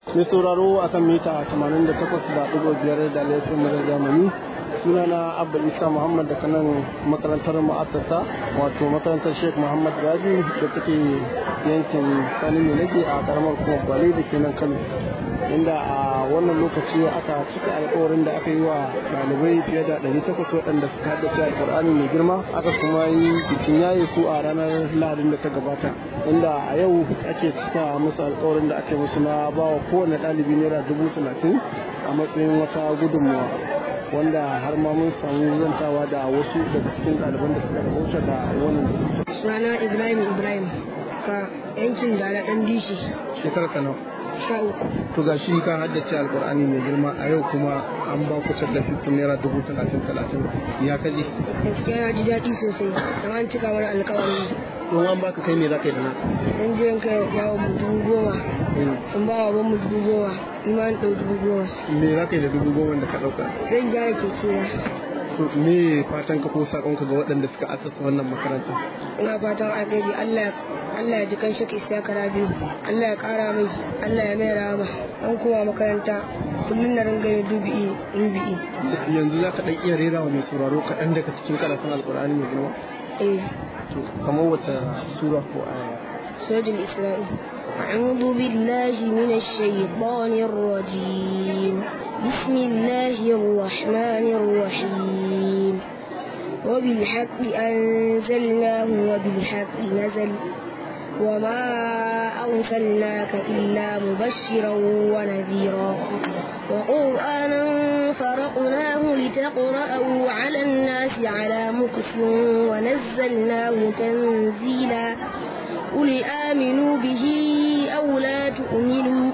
Mai sauraro a kan mita 88.5 da laifin murar zamani, sunana Abba Isa Muhammad da kanan makarantar ma'asasa wato makarantar Sheikh Muhammad Gazi da take yankin Sani mai nake a karamar kuma Gwale da ke nan Kano, inda a wannan lokaci aka cika alkawarin da aka yi wa ɗalibai fiye da 800 waɗanda suka haddace Alƙur'ani mai girma, aka kuma yi bikin yaye su a ranar Lahadin da ta gabata, inda a yau ake cika musu alkawarin da ake musu na bawa kowane ɗalibi naira 30,000 a matsayin wata gudunmawa, wanda har ma mun samu zantawa da wasu daga cikin ɗaliban da suka rubuta da wannan. Sunana Ibrahim ka yankin Dala ɗan dishi. Shekarar ka nawa? 13. To ga shi ka haddace Alƙur'ani mai girma, a yau kuma an ba ku tallafi naira 30,000. Ya kaji? Gaskiya na ji daɗi sosai, da an cika mana alƙawari. Don an baka kai me za ka yi da naka? Dan je ka yawo mu 10,000. In ba wa mu 10,000, ni ma an ɗau 10,000. Me za ka yi da 10,000 da ka ɗauka? Zan gyara keke na. To me fatan ka ko saƙonka ga waɗanda suka asasa wannan makaranta? Ina fatan alheri, Allah ya ji kan Sheikh Isiyaka Rabi'u, Allah ya ƙara mai, Allah ya mai rahama. An kowa makaranta kullum na ringa yin rubi'i. Yanzu za ka ɗan iya rera wa mai sauraro kaɗan daga cikin karatun Alƙur'ani mai girma? To kamar wata sura ko aya? Suratul Isra'i. أعوذ بالله من الشيطان الرجيم. بسم الله الرحمن الرحيم. وبالحق أنزلناه وبالحق نزل وما أرسلناك إلا مبشرا ونذيرا وقرآنا فرقناه لتقرأه على الناس على مكث ونزلناه تنزيلا قل آمنوا به أو لا تؤمنوا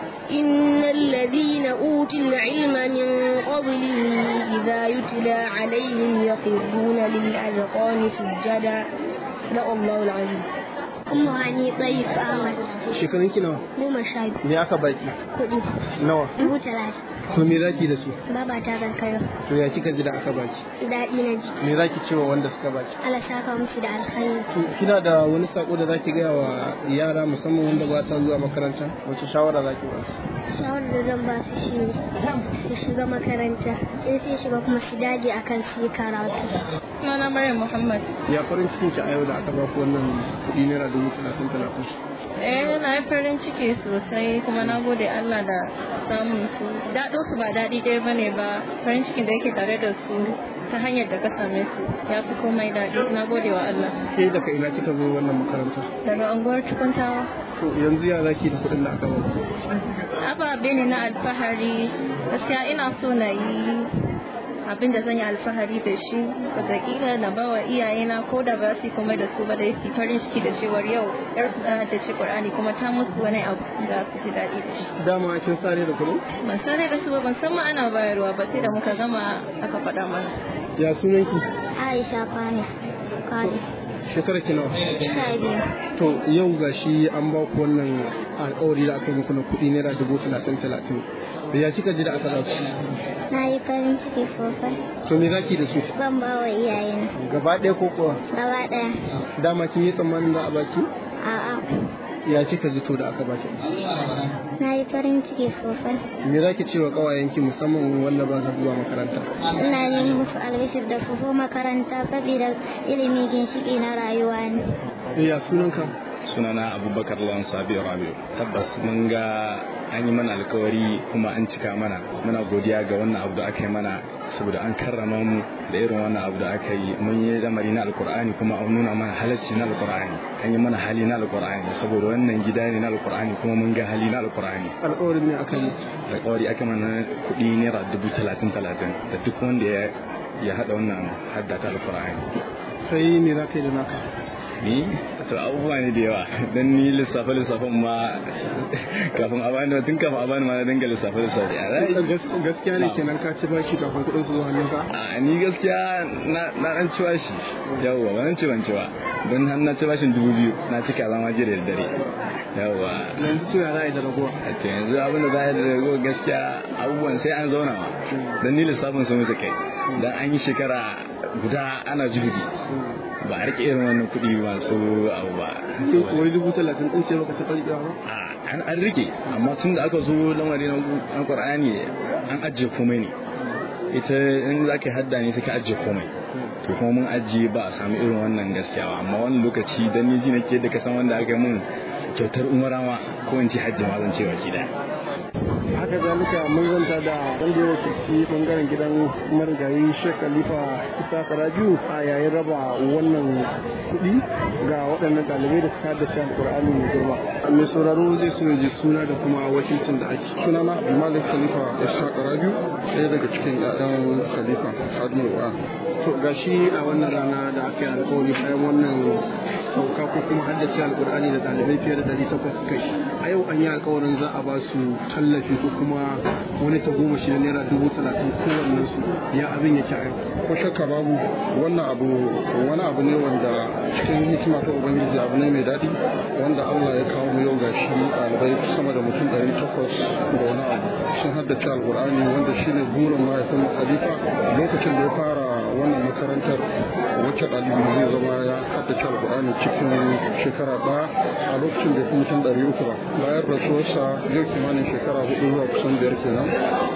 إن الذين أوتوا العلم من قبله إذا يتلى عليهم يخرون للأذقان سجدا. صدق الله العظيم. Ummu Hani Tayyib Ahmad. Shekarun ki nawa? 10. Me aka baki? Kuɗi. Nawa? 30,000. To me zaki da su? Baba ta karkara. To ya kika ji da aka baki? Daɗi na ji. Me zaki cewa wanda suka baki? Allah saka musu da alkhairi. To kina da wani sako da zaki gaya wa yara musamman wanda ba ta zuwa makaranta? Wace shawara zaki ba su? Shawarar da zan ba su shi su shiga makaranta. In sai shiga kuma su dage akan su yi karatu. Sunana Maryam Muhammad. Ya farin cikin ki a yau da aka ba ku wannan kuɗi naira 30,000. Na yi farin ciki sosai kuma na gode Allah da samun su. Daɗo su ba daɗi ɗaya ba ne ba, farin cikin da yake tare da su ta hanyar da ka same su ya fi komai daɗi. Na gode wa Allah. Ke daga ina kika zo wannan makaranta? Daga unguwar Tukuntawa. To yanzu ya zaki da kuɗin da aka ba ku? Ababe ne na alfahari, gaskiya ina so na yi abin da zan yi alfahari da shi, wataƙila na ba wa iyayena ko da ba su komai da su ba da yake farin ciki da cewar yau yar su ta ce Qur'ani kuma ta musu wani abu da su ji daɗi da shi. Dama kin sare da kuɗi? Ban sare da su ba, ban san ma ana bayarwa ba sai da muka gama aka faɗa mana. Ya sunan ki? Aisha Fani. Kadi. Shekara ki nawa? 12. To yau gashi an ba ku wannan alƙawari da aka yi muku na kuɗi naira 30,000. Ya kika ji da aka ba ku? Na yi farin ciki sosai. To me zaki da su? Zan ba wa iyayena. Gaba ɗaya ko kuwa? Gaba ɗaya. Dama kin yi tsammanin za a baki? A'a. Ya kika ji to da aka baki? Na yi farin ciki sosai. Me zaki ce wa ƙawayenki musamman wanda ba za zuwa makaranta? Ina yi musu albishir da su zo makaranta saboda ilimi ginshiki na rayuwa ne. Ya sunanka? Sunana Abubakar Lawan Sabi Rabi'u. Tabbas mun ga an yi mana alkawari kuma an cika mana. Muna godiya ga wannan abu da aka yi mana saboda an karrama mu da irin wannan abu da aka yi. Mun yi lamari na alkur'ani kuma an nuna mana halacci na alkur'ani. An yi mana hali na alkur'ani saboda wannan gida ne na alkur'ani kuma mun ga hali na alkur'ani. Alƙawarin ne aka yi? Alƙawari aka mana kuɗi naira 30,000 da duk wanda ya haɗa wannan haddata alkur'ani. Sai me za ka yi da naka? Ni to abubuwa ne da yawa don ni lissafe-lissafen ma kafin a bani tun kafin a bani ma na dinga lissafe-lissafe. Gaskiya ne kenan ka ci bashi kafin kuɗin su zo hannunka? A ni gaskiya na ɗan ci bashi yawwa ba nan ci ban ci ba don har na ci bashin 2,000 na cika zama jiya da dare yawwa. Yanzu to ya za a yi da ragowa? To yanzu abin da za a yi da ragowa gaskiya abubuwan sai an zauna ma don ni lissafin sun wuce kai don an yi shekara guda ana juhudi ba a rike irin wannan kuɗi masu abu ba. Wai 30,000 ɗin ce baka taɓa riƙewa ba? An rike, amma tun da aka zo lamari na Qur'ani an ajiye komai ne. Ita in za ka hadda ne ka ajiye komai. To kuma mun ajiye ba a samu irin wannan gaskiya ba, amma wani lokaci dan ni ji nake da ka san wanda aka mun kyautar umara ma ko in ci hajji ma zan ce baki daya. Haka zalika mun zanta da wanda ya wakilci bangaren gidan marigayi Sheikh Khalifa Isa Rabiu a yayin raba wannan kuɗi ga waɗannan ɗalibai da suka haddace Alƙur'ani mai girma. Mai sauraro zai so ya ji suna da kuma wakilcin da ake. Suna na Abdulmalik Khalifa Isa Rabiu, ɗaya daga cikin ƴaƴan Khalifa Admul Qur'an. To gashi a wannan rana da aka yi alƙawari bayan wannan sauka ko kuma haddace Alƙur'ani da ɗalibai fiye da 800 suka yi. A yau an yi alƙawarin za a ba su tallafi ko kuma wani tagomashi na naira 30,000 kowannen su. Ya abin yake a yau. Ko shakka babu wannan abu wani abu ne wanda cikin hikima ta Ubangiji abu ne mai daɗi wanda Allah ya kawo mu yau gashi ɗalibai sama da mutum 800 da wani abu sun haddace Alƙur'ani wanda shine burin mahaifin Khalifa lokacin da ya fara wannan makarantar wacce ɗalibi zai zama ya haddace Alƙur'ani cikin shekara ɗaya a lokacin da ya fi mutum 300 ba. Bayan rasuwarsa yau kimanin shekara 4 zuwa kusan 5 kenan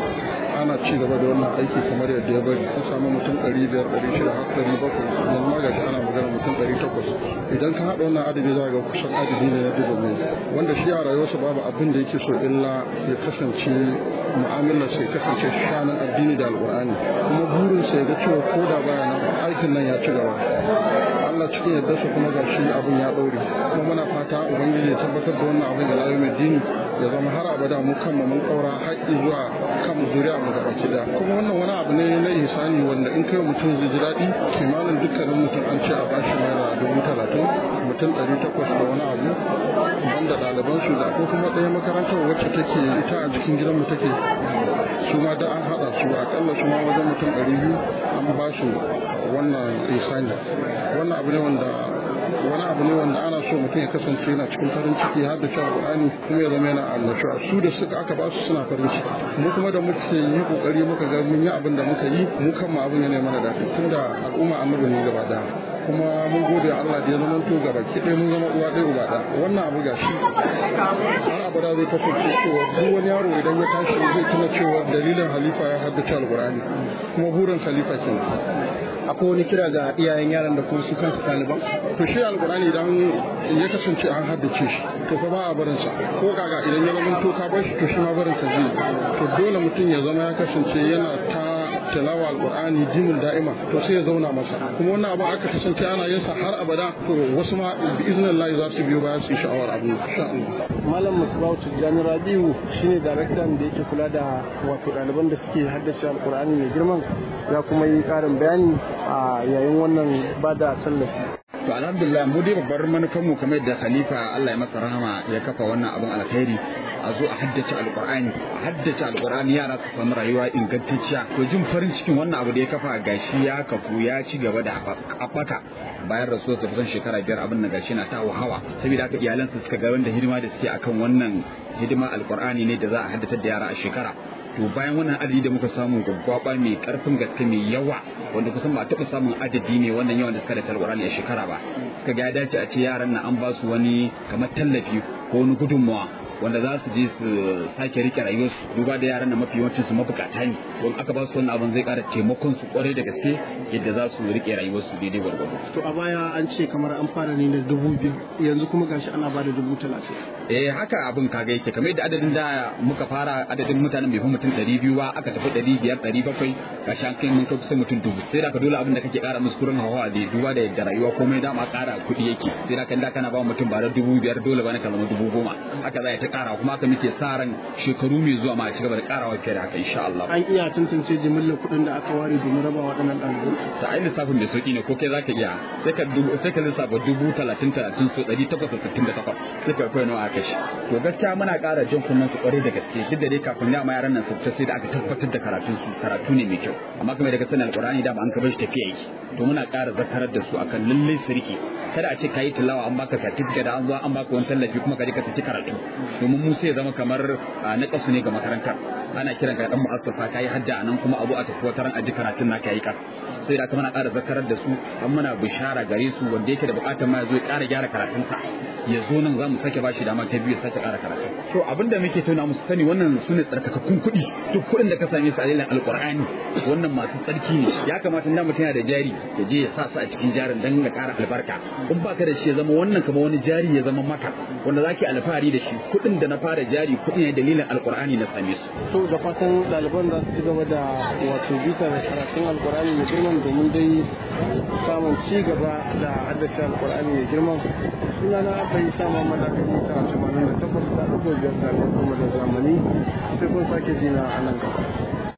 ana ci gaba da wannan aiki kamar yadda ya bari an samu mutum 500 600 har 700 yanzu ma gashi ana magana mutum 800 idan ka haɗa wannan adadi za ga kusan adadi ne na dubu mai wanda shi a rayuwarsa babu abin da yake so illa ya kasance mu'amalar sai kasance shanin addini da alƙur'ani kuma burinsa ya ga cewa ko da baya nan aikin nan ya ci gaba Allah cikin yadda su kuma gashi abin ya ɗaure kuma muna fata ubangiji ya tabbatar da wannan abin da layu mai dini ya zama har abada mu kanmu mun ƙaura haƙƙi zuwa kan zuriya mu gaba ɗaya kuma wannan wani abu ne na ihsani wanda in kai mutum zai ji daɗi kimanin dukkanin mutum an ce a bashi naira 30,000 mutum 800 da wani abu banda ɗaliban su da ko kuma ɗaya makarantar wacce take ita a jikin gidanmu take su ma da an haɗa su akalla su ma wajen mutum 200 an ba su wannan ihsani wannan abu ne wanda ana so mutum ya kasance yana cikin farin ciki har da cewa Qur'ani kuma ya zama yana annashuwa su da suka aka ba su suna farin ciki mu kuma da muke yi kokari muka ga mun yi abin da muka yi mu kan mu abin yana mana daɗi tunda al'umma annabi ne gaba daya kuma mun gode Allah da ya zama to gaba ki dai mun zama uwa ɗaya uba ɗaya wannan abu gashi har abada zai kasance cewa duk wani yaro idan ya tashi zai tuna cewa dalilin halifa ya haddace alqur'ani kuma burin khalifa kenan. Akwai wani kira ga iyayen yaran da kuma su kansu ɗaliban? To shi alƙur'ani idan ya kasance an haddace shi to fa ba a barin sa ko kaga idan ya zama to ka bar shi to shi ma barin sa zai to dole mutum ya zama ya kasance yana ta tilawa alƙur'ani jimin da'ima to sai ya zauna masa kuma wannan abu aka kasance ana yin sa har abada to wasu ma bi iznillahi za su biyo baya su sha'awar abin insha Allah. Malam Musbahu Tijjani Rabiu shine daraktan da yake kula da wato ɗaliban da suke haddace alƙur'ani mai girman ya kuma yi ƙarin bayani a yayin wannan bada tallafi. To alhamdulillah mu dai babbar manufar mu kamar yadda Khalifa Allah ya masa rahama ya kafa wannan abin alkhairi a zo a haddace alqur'ani yara su samu rayuwa ingantacciya to jin farin cikin wannan abu da ya kafa gashi ya kafu ya ci gaba da haɓaka bayan rasuwarsa kusan shekara 5 abin da gashi na ta hawa saboda haka iyalansa suka ga wanda hidima da suke akan wannan hidima alqur'ani ne da za a haddace da yara a shekara to bayan wannan adadi da muka samu gwaggwaba mai karfin gaske mai yawa wanda kusan ba a taɓa samun adadi ne wannan yawan da suka da alƙur'ani a shekara ba suka ga ya dace a ce yaran nan an ba su wani kamar tallafi ko wani gudunmawa wanda za su je su sake rike rayuwarsu duba da yaran nan mafi yawancin su mabukata ne don aka ba su wannan abin zai ƙara taimakon su kwarai da gaske yadda za su rike rayuwarsu daidai gwargwado. To a baya an ce kamar an fara ne da 2,000 yanzu kuma gashi ana ba da 30,000. Haka abin kaga yake kamar yadda adadin da muka fara adadin mutanen bai fi mutum 200 ba aka tafi 500 700 gashi an kai mun kai kusan mutum 1000 sai da ka dole abin da kake ƙara musu kurin hawa da duba da yadda rayuwa komai dama ƙara kuɗi yake sai da kan da kana ba mutum ba da 5,000 dole ba ne ka zama 10,000 haka za ta ƙara kuma haka muke sa ran shekaru mai zuwa ma a ci gaba da ƙarawa fiye da haka insha Allah. An iya tantance jimillar kuɗin da aka ware domin raba waɗannan ɗalibai. Ta ai lissafin mai sauƙi ne ko kai zaka iya sai ka lissafa 30,030 so 868 sai ka kai nawa aka shi. To gaskiya muna ƙara jin kunnen su ƙwarai da gaske duk da dai kafin da ma yaran nan su fita sai da aka tabbatar da karatu ne mai kyau amma kamar da ka sani alƙur'ani da ba an ka bar shi tafiya yake to muna ƙara zakarar da su akan lallai su rike kada a ce kayi tilawa an baka certificate da an zo an baka wani tallafi kuma ka je ka saki karatu domin mu sai zama kamar na kasu ne ga makarantar ana kiran ka dan mu'assasa kai hadda anan kuma abu a tafi wataran aji karatun naka yayi kasa sai da kuma na ƙara zakarar da su an muna bishara gare su wanda yake da buƙatar ma ya zo ya ƙara gyara karatunsa ya zo nan za mu sake bashi dama ta biyu sake ƙara karatu to abinda muke tauna musu sani wannan su ne tsarkakakkun kuɗi duk kuɗin da ka same su a dalilin alƙur'ani wannan masu tsarki ne ya kamata na mutum yana da jari ya je ya sa su a cikin jarin dan ya ƙara albarka in baka da shi ya zama wannan kamar wani jari ya zama maka wanda zaki alfahari da shi kuɗin da na fara jari kuɗi ne dalilin alƙur'ani na same su to da fatan ɗaliban za su ci gaba da wato bitar karatun alƙur'ani mai girman domin dai samun ci gaba da haddace alƙur'ani mai girman sunana bai sama mana kan mita 88 da ɗigo 5 da al'umma da zamani sai kun sake jina a nan gaba.